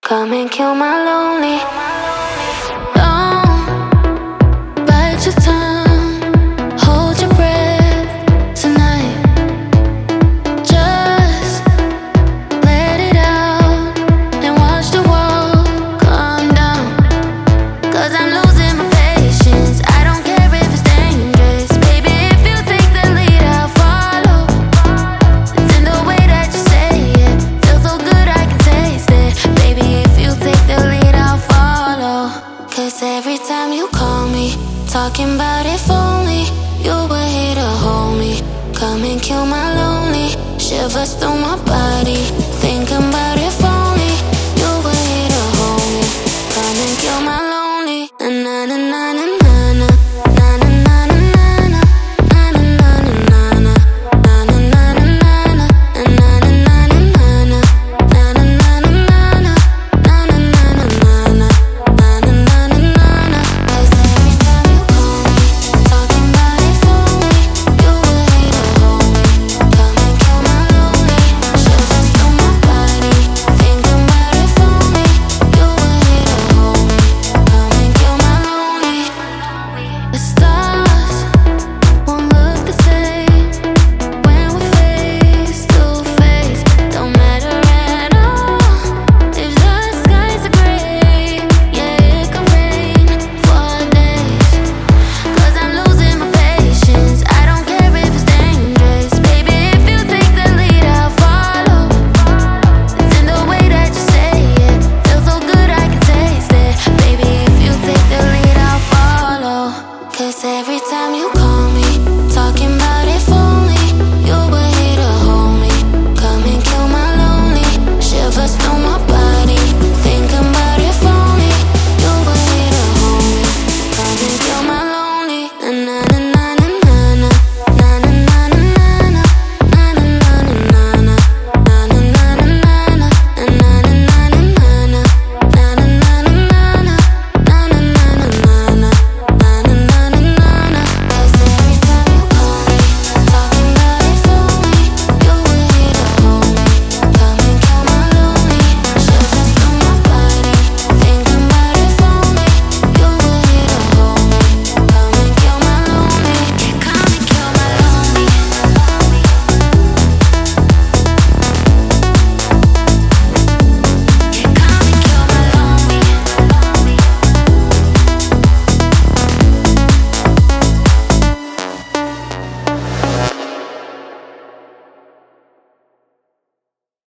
Come and kill my lonely. Don't bite your tongue, hold your breath tonight. Just let it out and watch the world come down. 'Cause I'm losing my patience. I don't care if it's dangerous. Baby, if you take the lead, I'll follow. It's in the way that you say it. Feels so good I can taste it. Baby, if you take the lead, I'll follow. 'Cause every time you call me, talking about if only you were here to hold me. Come and kill my lonely. Shivers through